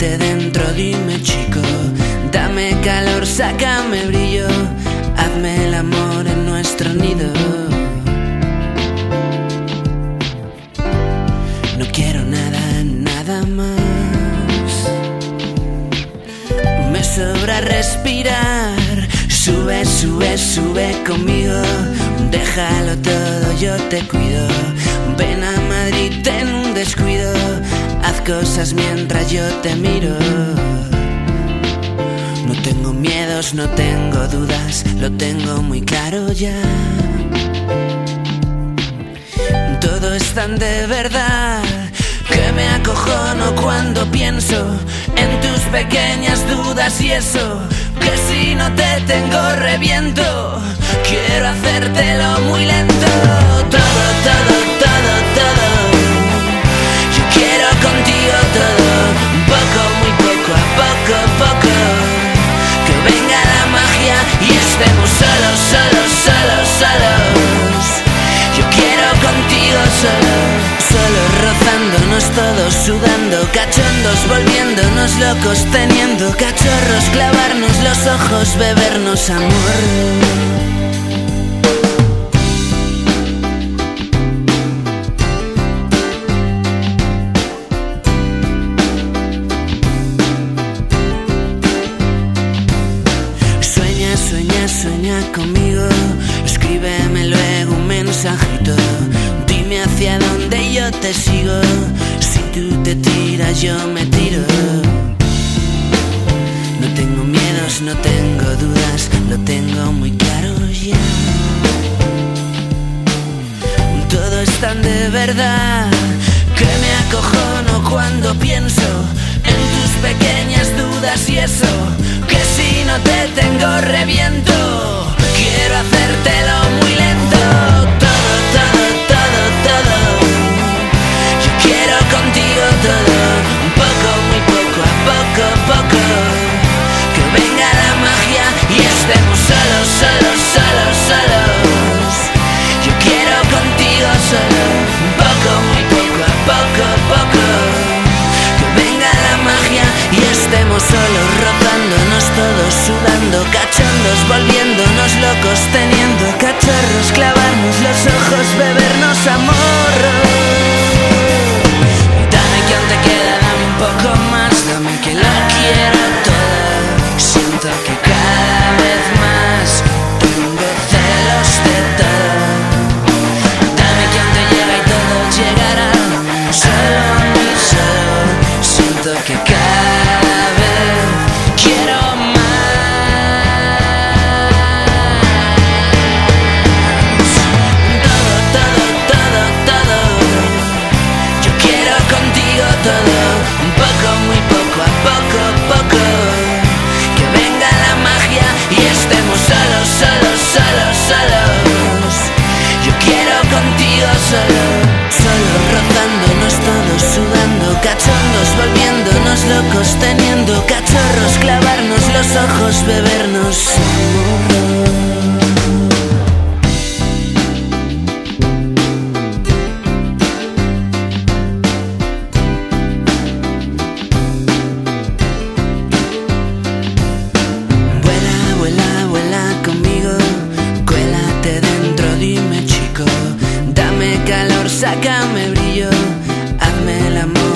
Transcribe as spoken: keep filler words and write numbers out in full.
Cuélate dentro, dime chico, dame calor, sácame brillo, hazme el amor en nuestro nido. No quiero nada, nada más. Me sobra respirar. Sube, sube, sube conmigo. Déjalo todo, yo te cuido. Ven a Madrid, ten un descuido. Haz cosas mientras yo te miro. No tengo miedos, no tengo dudas, lo tengo muy claro ya. Todo es tan de verdad que me acojono cuando pienso en tus pequeñas dudas y eso, que si no te tengo reviento. Quiero hacértelo muy lento. Todo, todo, todo, todo. Yo quiero contigo todo. Poco, muy poco, a poco, poco. Que venga la magia y estemos solos, solos, solos, solos. Yo quiero contigo solo, solo rozándonos todos, sudando, cachondos, volviéndonos locos, teniendo cachorros, clavarnos los ojos, bebernos amor. Sueña, sueña, sueña conmigo, escríbeme luego un mensajito. Dime hacia dónde yo te sigo. Si tú te tiras, yo me tiro. No tengo miedos, no tengo dudas, lo tengo muy claro ya. Todo es tan de verdad que me acojono cuando pienso en tus pequeñas dudas y eso, que si no te tengo reviento. Quiero hacértelo muy lento. Todo, todo, todo, todo. Yo quiero contigo todo. Un poco, muy poco, a poco, poco. Que venga la magia y estemos solos, solos, solos, solos. Yo quiero contigo solo. Un poco, muy poco, a poco, poco. Que venga la magia y estemos solos, rozándonos todos, sudando, cachondos, volviéndonos locos, teniendo cachorros, clavarnos los ojos, bebernos amor. Dame que aún te queda, dame un poco más, dame que lo quiero todo. Siento que cada vez más tengo celos de todo. Dame que aún te llega y todo llegará, solo a mí, solo. Siento que cada vez quiero todo, un poco, muy poco, a poco, poco. Que venga la magia y estemos solos, solos, solos, solos. Yo quiero contigo solo, solo rozándonos todos, sudando, cachondos, volviéndonos locos, teniendo cachorros, clavarnos los ojos, bebernos amor. Sácame brillo, hazme el amor